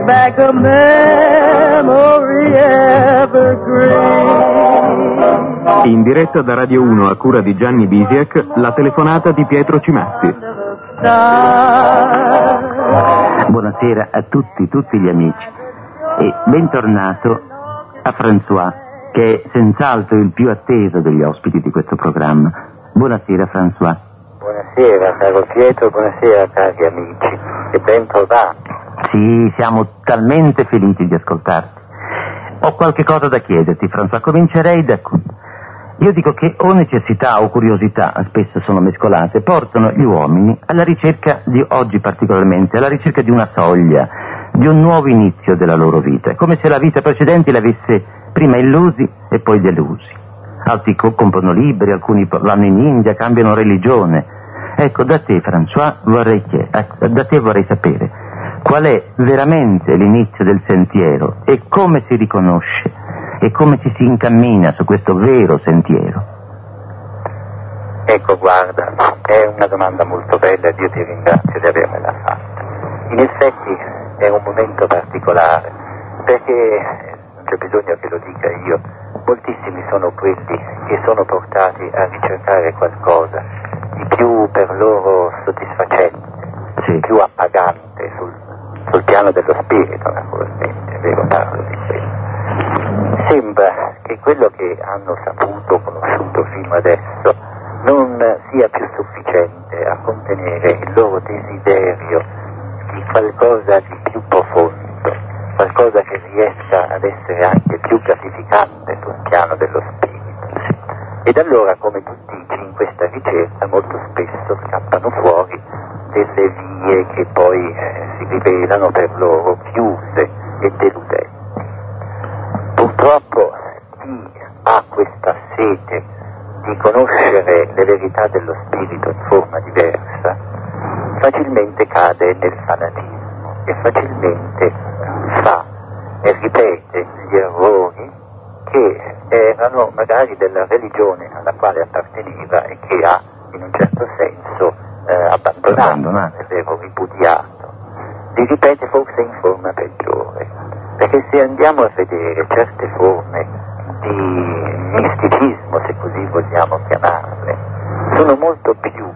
back a memory evergreen. In diretta da Radio 1 a cura di Gianni Bisiak, la telefonata di Pietro Cimatti. Buonasera a tutti gli amici e bentornato a François, che è senz'altro il più atteso degli ospiti di questo programma. Buonasera François. Buonasera caro Pietro, buonasera cari amici e ben trovati. Sì, siamo talmente felici di ascoltarti. Ho qualche cosa da chiederti François, comincerei da qui. Io dico che o necessità o curiosità, spesso sono mescolate, portano gli uomini alla ricerca di oggi particolarmente, alla ricerca di una soglia, di un nuovo inizio della loro vita. È come se la vita precedente l'avesse prima illusi e poi delusi. Altri comprano libri, alcuni vanno in India, cambiano religione. Ecco, da te François vorrei sapere qual è veramente l'inizio del sentiero e come si riconosce e come ci si incammina su questo vero sentiero. Ecco, guarda, è una domanda molto bella e io ti ringrazio di avermela fatta. In effetti è un momento particolare, perché non c'è bisogno che lo dica io, moltissimi sono quelli che sono portati a ricercare qualcosa di più per loro soddisfacente, sì, più appagante sul piano dello spirito, naturalmente, è vero, parlo di questo. Sembra che quello che hanno saputo, conosciuto fino adesso, non sia più sufficiente a contenere il loro desiderio di qualcosa di più profondo, qualcosa che riesca ad essere anche più gratificante sul piano dello spirito. Ed allora, come tu dici, in questa ricerca molto spesso scappano fuori delle vie che poi si rivelano per loro chiuse e deludenti. Purtroppo chi ha questa sete di conoscere le verità dello spirito in forma diversa facilmente cade nel fanatismo e facilmente fa e ripete gli errori che erano magari della religione alla quale apparteneva e che ha in un certo senso abbandonato, è vero, ripudiato. Li ripete forse in forma peggiore, perché se andiamo a vedere certe forme di misticismo, se così vogliamo chiamarle, sono molto più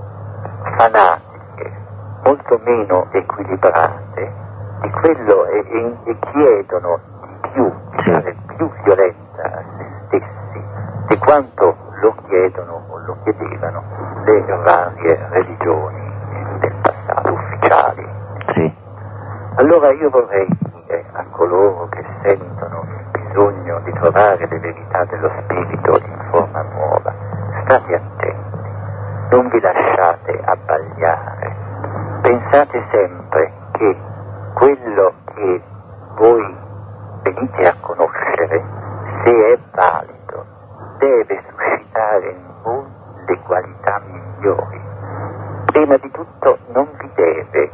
fanatiche, molto meno equilibrate di quello e chiedono di più, di dare più violenza a se stessi di quanto lo chiedono o lo chiedevano le varie religioni del passato ufficiali. Sì. Allora io vorrei dire a coloro che sentono il bisogno di trovare le verità dello spirito in forma nuova, state attenti, non vi lasciate abbagliare, pensate sempre che quello che voi venite a conoscere, se è valido, deve suscitare in voi le qualità migliori. Prima di tutto non vi deve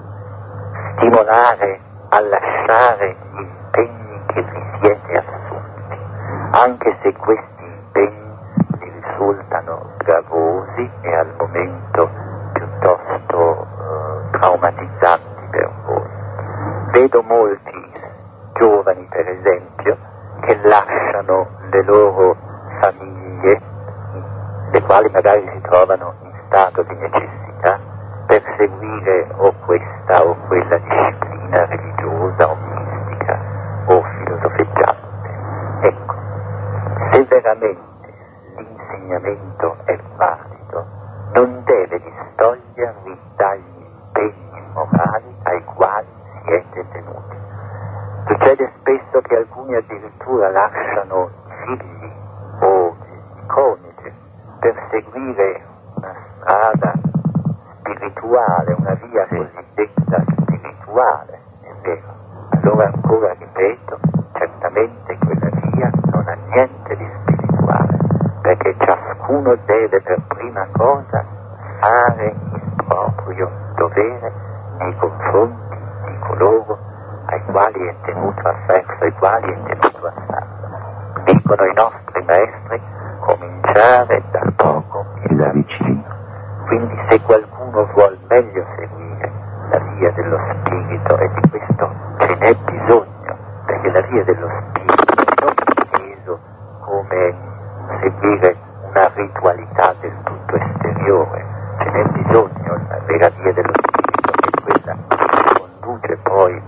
stimolare a lasciare gli impegni che vi siete assunti, anche se questi impegni vi risultano gravosi e al momento piuttosto traumatizzanti per voi. Vedo molti giovani, per esempio, che lasciano le loro famiglie, le quali magari si trovano in stato di necessità, per seguire o questa o quella disciplina religiosa o mistica o filosofeggiante. Ecco, se veramente l'insegnamento è valido, non deve distogliervi dagli impegni morali ai quali siete tenuti. Succede spesso che alcuni addirittura lasciano i figli o il coniuge per seguire una strada spirituale, una via cosiddetta spirituale, è vero. Allora ancora ripeto, certamente quella via non ha niente di spirituale, perché ciascuno deve per prima cosa fare il proprio dovere nei confronti di coloro ai quali è tenuto verso i quali è tenuto a farlo. Dicono i nostri maestri, cominciare da poco e da vicino. Quindi se qualcuno vuol meglio seguire la via dello spirito, e di questo è bisogno, perché la via dello spirito non è inteso come seguire una ritualità del tutto esteriore, ce n'è bisogno, la vera via dello spirito è quella che conduce poi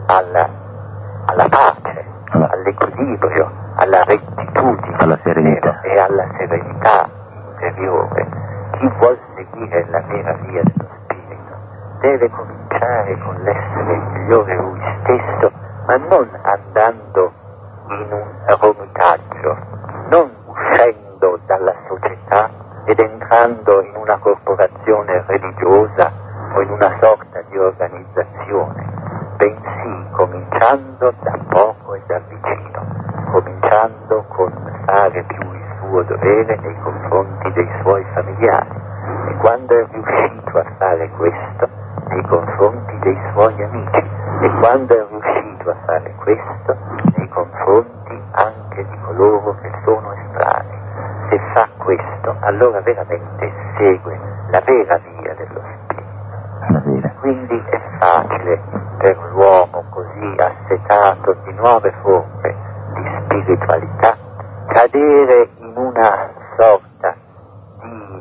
alla pace, all'equilibrio, alla rettitudine, alla serenità e alla serenità interiore. Chi vuol seguire la vera via dello spirito deve cominciare con l'essere migliore lui stesso, ma non andando in un romitaggio, non uscendo dalla società ed entrando in una corporazione religiosa o in una sorta di organizzazione, bensì cominciando da poco e da vicino, cominciando con fare più il suo dovere nei confronti dei suoi familiari, e quando è riuscito a fare questo nei confronti dei suoi amici, e quando è riuscito a fare questo nei confronti anche di coloro che sono estranei. Se fa questo, allora veramente segue la vera via dello spirito. Quindi è facile per l'uomo così assetato di nuove forme di spiritualità cadere in una sorta di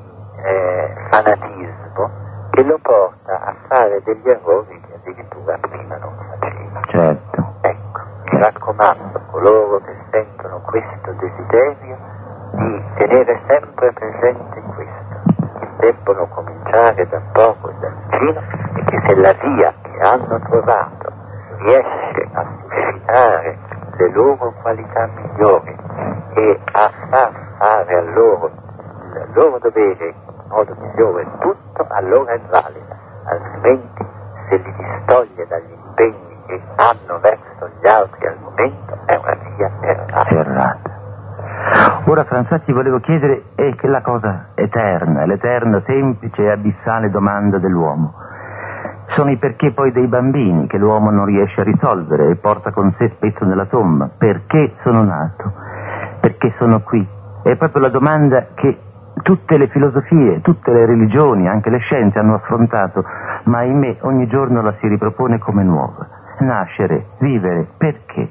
fanatismo che lo porta a fare degli errori che addirittura prima non faceva. Certo. Ecco, mi raccomando, coloro che sentono questo desiderio, di tenere sempre presente questo, che debbono cominciare da poco e da vicino, e che se la via che hanno trovato riesce a suscitare le loro qualità migliori e a far fare a loro il loro dovere in modo migliore tutto, allora è valida, altrimenti se li distoglie dagli impegni che hanno verso gli altri al momento è una via errata. Ora, François, ti volevo chiedere è che la cosa eterna, l'eterna, semplice e abissale domanda dell'uomo. Sono i perché poi dei bambini che l'uomo non riesce a risolvere e porta con sé spesso nella tomba. Perché sono nato? Perché sono qui? È proprio la domanda che tutte le filosofie, tutte le religioni, anche le scienze hanno affrontato, ma ahimè ogni giorno la si ripropone come nuova. Nascere, vivere, perché?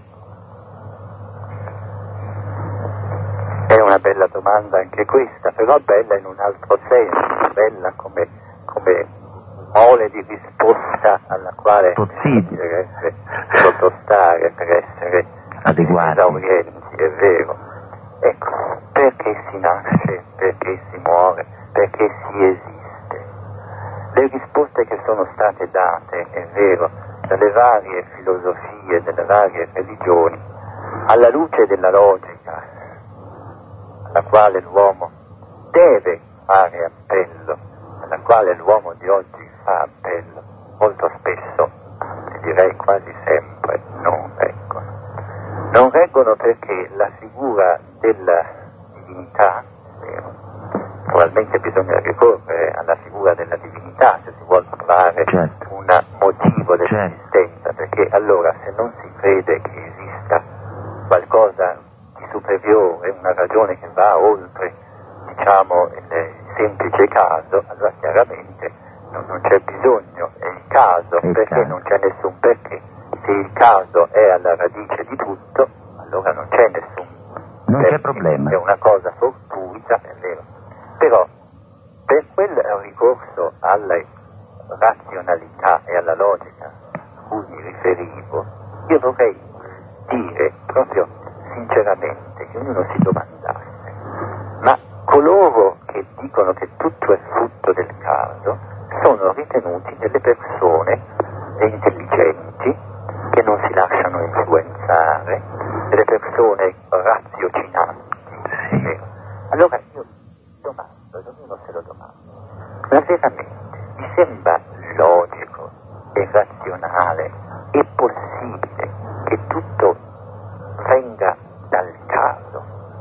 È una bella domanda anche questa, però bella in un altro senso, bella come mole di risposta alla quale deve sottostare per essere adeguati, esaurienti, è vero. Ecco, perché si nasce, perché si muore, perché si esiste? Le risposte che sono state date, è vero, dalle varie filosofie, dalle varie religioni, alla luce della logica, alla quale l'uomo deve fare appello, alla quale l'uomo di oggi fa appello, molto spesso, direi quasi sempre, non reggono. Non reggono perché la figura della divinità, probabilmente bisogna ricorrere alla figura della divinità se si vuole trovare un motivo dell'esistenza, perché allora se non si crede che esista qualcosa di superiore, una ragione che va oltre, diciamo, il semplice caso, allora chiaramente non c'è bisogno, è il caso, perché non c'è nessun perché. Se il caso è alla radice di tutto, allora non c'è nessun non perché, c'è problema. è una cosa fortuita, è vero. Però per quel ricorso alla razionalità e alla logica a cui mi riferivo, io vorrei dire proprio sinceramente che ognuno si domandasse: ma coloro che dicono che tutto è frutto del caso sono ritenuti delle persone intelligenti che non si lasciano influenzare, delle persone raziocinanti. Allora io domando, ed ognuno se lo domanda, ma veramente vi sembra logico e razionale e possibile che tutto venga dal caso?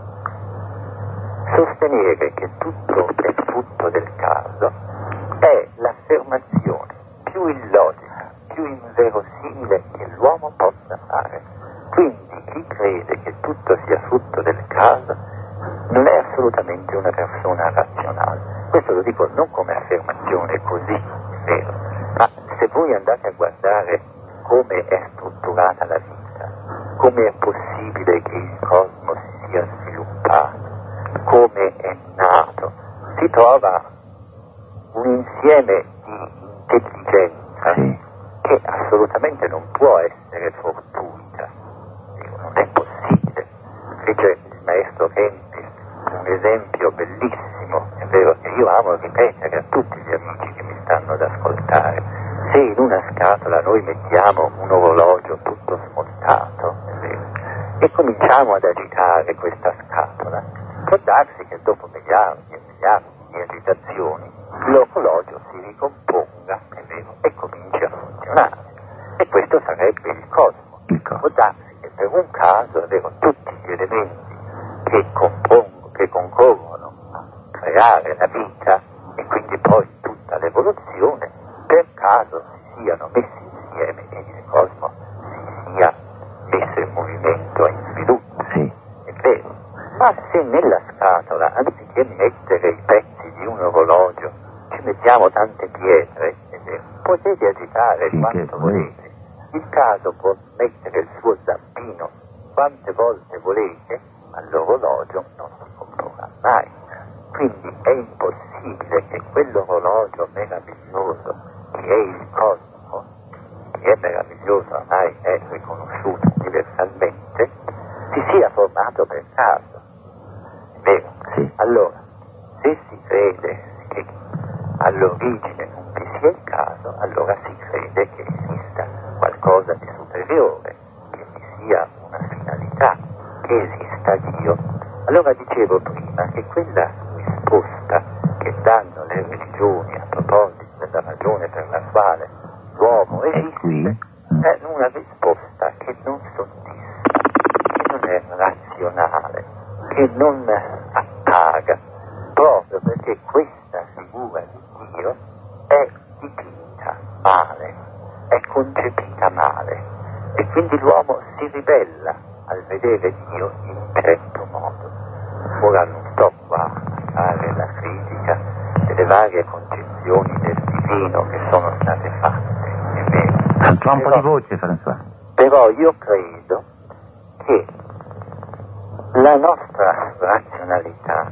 Sostenere che tutto è frutto del caso è l'affermazione più illogica, più inverosimile che l'uomo possa fare. Quindi chi crede che tutto sia frutto del caso non è assolutamente una persona razionale. Questo lo dico non come affermazione così, vero, ma se voi andate a guardare come è strutturata la vita, come è possibile che il cosmo si sia sviluppato, come è nato, si trova un insieme di intelligenza che assolutamente non può essere fortuita, non è possibile. Fece il maestro Kempis un esempio bellissimo, è vero, che io amo ripetere a tutti gli amici che mi stanno ad ascoltare. Se in una scatola noi mettiamo un orologio tutto smontato, è vero, e cominciamo ad agitare questa scatola, può darsi che dopo miliardi e miliardi di agitazioni l'orologio si ricomponga, è vero, e cominci a funzionare. E questo sarebbe il cosmo. Può darsi che per un caso, è vero, tutti gli elementi che concorrono a creare la vita e quindi poi tutta l'evoluzione, per caso si siano messi insieme e il cosmo si sia messo in movimento e in sviluppo. Sì. È vero. Ma se nella scatola, anziché mettere i pezzi di un orologio, ci mettiamo tante pietre, è vero, potete agitare quanto volete. Il caso può mettere il suo zampino quante volte volete, ma l'orologio non si comporrà mai. Quindi è impossibile che quell'orologio meraviglioso che è il cosmo, che è meraviglioso, ormai è riconosciuto universalmente, si sia formato per caso. È vero? Sì. Allora, se si crede che all'origine non vi sia il caso, allora si crede che esista qualcosa di superiore, che vi sia una finalità, che esista Dio. Allora dicevo prima che quella risposta che danno le religioni a proposito della ragione per la quale l'uomo esiste è una risposta che non soddisfa, che non è razionale, che non appaga, proprio perché questa figura di Dio è dipinta male, è concepita male, e quindi l'uomo si ribella al vedere Dio in un certo modo. Ora non sto qua a fare la critica delle varie concezioni del divino che sono state fatte, è vero. Fa un po' di voce, François. Però io credo che la nostra razionalità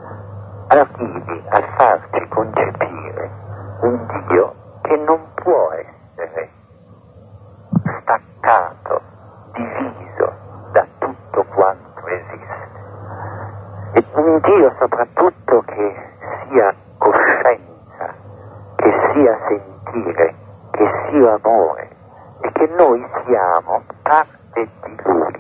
arrivi a farci concepire un Dio che non può essere staccato, diviso da tutto quanto esiste. E un Dio soprattutto che sia coscienza, che sia sentire, che sia amore, e che noi siamo parte di Lui.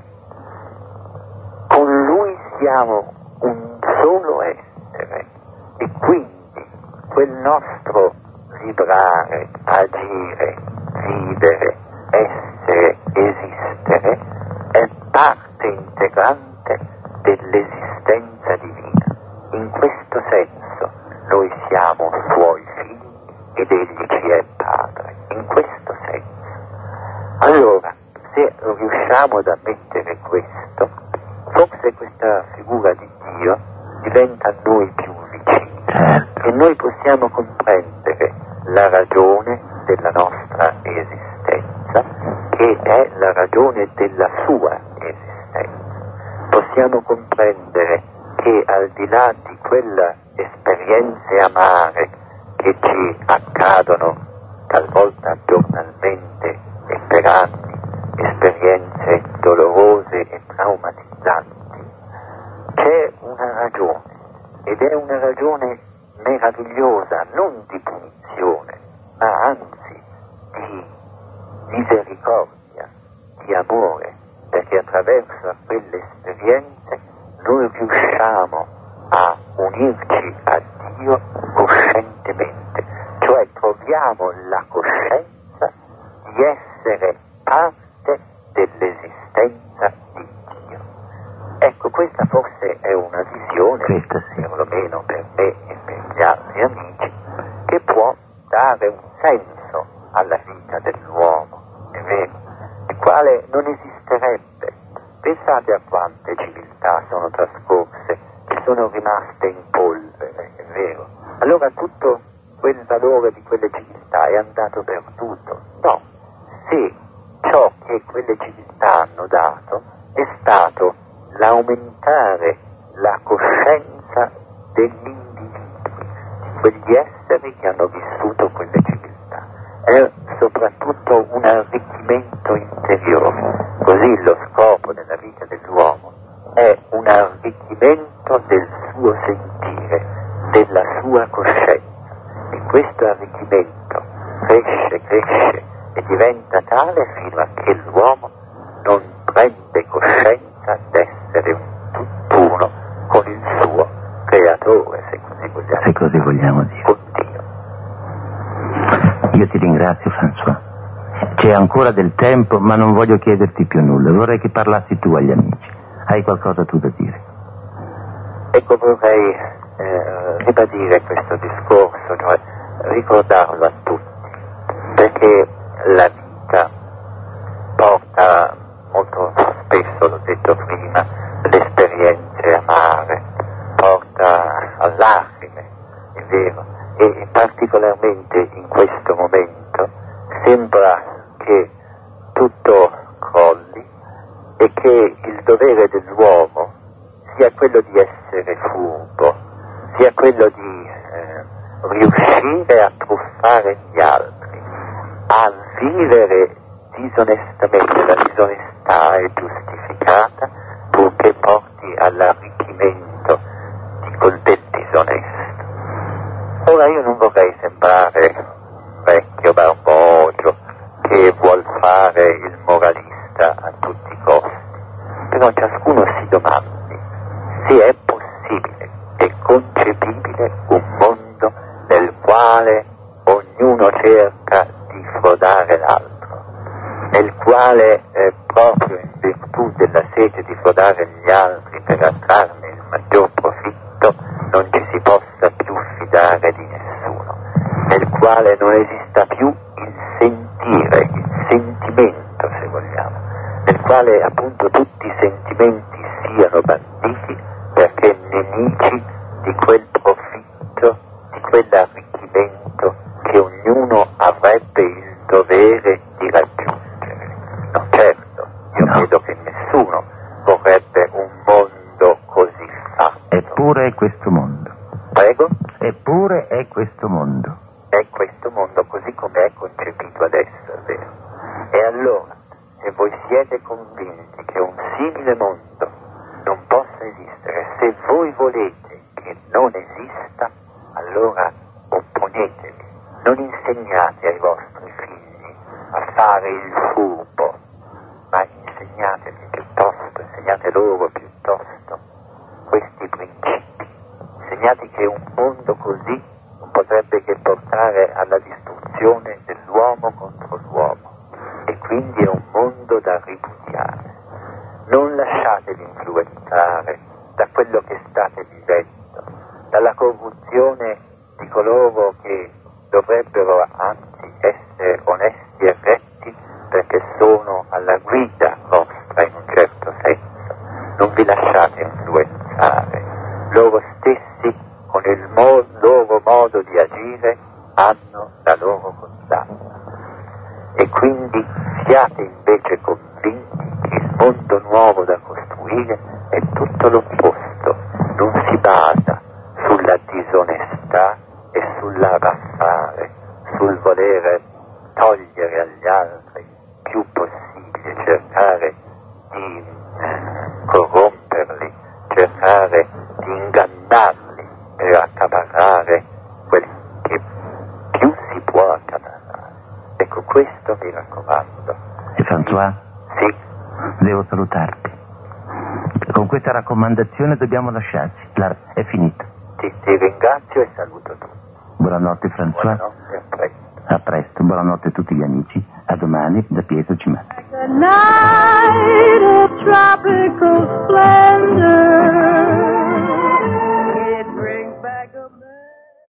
Con Lui siamo un solo essere, e quindi quel nostro vibrare, agire, vivere, essere, esistere è parte integrante dell'esistenza divina. In questo senso noi siamo Suoi figli ed Egli ci è Padre. In questo senso. Allora, se riusciamo ad ammettere questo, forse questa figura di Dio diventa a noi più vicina e noi possiamo comprendere la ragione della nostra esistenza, che è la ragione della sua esistenza. Possiamo comprendere che al di là di quelle esperienze amare che ci accadono talvolta giornalmente e per anni, esperienze dolorose e traumatizzanti, c'è una ragione, ed è una ragione meravigliosa, non di punizione, ma anzi di misericordia, di amore, perché attraverso quelle esperienze noi riusciamo a unirci a Dio coscientemente, cioè troviamo la coscienza di essere parte dell'esistenza di Dio. Ecco, questa forse è una visione, perlomeno per me e per gli altri amici, che può dare un senso alla vita dell'uomo, è vero, il quale non esisterebbe. Pensate a quante civiltà sono trascorse, che sono rimaste in polvere, è vero. Allora tutto quel valore di quelle civiltà è andato perduto. No, se che quelle civiltà hanno dato è stato l'aumentare la coscienza degli individui, di quegli esseri che hanno vissuto quelle civiltà. È soprattutto un arricchimento interiore. Così lo scopo della vita dell'uomo è un arricchimento del suo sentire, della sua coscienza. E questo arricchimento cresce e diventa tale fino a che l'uomo non prende coscienza d'essere un tutt'uno con il suo creatore, se così vogliamo dire. Con Dio. Io ti ringrazio, François. C'è ancora del tempo, ma non voglio chiederti più nulla. Vorrei che parlassi tu agli amici. Hai qualcosa tu da dire? Ecco, vorrei ribadire questo discorso, cioè ricordarlo a tutti, perché la vita porta molto spesso, l'ho detto prima, le esperienze amare, porta a lacrime, è vero, e particolarmente in questo momento sembra che tutto crolli e che il dovere dell'uomo sia quello di essere furbo, sia quello di riuscire a truffare gli altri, a vivere disonestamente. La disonestà è giustificata purché porti all'arricchimento del disonesto. Ora io non vorrei sembrare un vecchio barbogio che vuol fare il moralista a tutti i costi, però ciascuno si domandi se è possibile e concepibile un mondo nel quale ognuno cerca di frodare l'altro, nel quale proprio in virtù della sete di frodare gli altri per attrarne il maggior profitto non ci si possa più fidare di nessuno, nel quale non esista più il sentire, il sentimento, se vogliamo, nel quale appunto tutti i sentimenti siano banditi perché nemici di quel profitto, di quell'arricchimento che ognuno avrebbe il dovere di raggiungere. No, certo, io credo che nessuno vorrebbe un mondo così fatto. Eppure è questo mondo. Prego? Eppure è questo mondo. È questo mondo così come è concepito adesso, è vero. E allora, se voi siete convinti che un simile mondo non possa esistere, se voi volete che non esista, allora opponetevi. Non insegnate ai vostri figli a fare il furbo, ma insegnate loro piuttosto questi principi. Insegnate che un mondo così non potrebbe che portare alla distruzione dell'uomo contro l'uomo, e quindi è un mondo da ripudiare. Non lasciatevi influenzare da quello che state vivendo, dalla corruzione di coloro che dovrebbero anzi essere onesti e retti perché sono alla guida vostra in un certo senso. Non vi lasciate influenzare. Loro stessi con il loro modo di agire hanno la loro condanna. E quindi siate invece convinti che il mondo nuovo da costruire è tutto l'opposto, non si basa sulla disonestà e sull'arraffare, sul volere togliere agli altri il più possibile, cercare di corromperli, cercare di ingannarli per accaparrare quel che più si può accaparrare. Ecco, questo mi raccomando. E François? Sì. Devo salutarti. Con questa raccomandazione dobbiamo lasciarci. È finita. Ti ringrazio e saluto tutti. Buonanotte, François. Buonanotte, a presto. A presto. Buonanotte a tutti gli amici. A domani da Pietro Cimatti. The night of tropical splendor.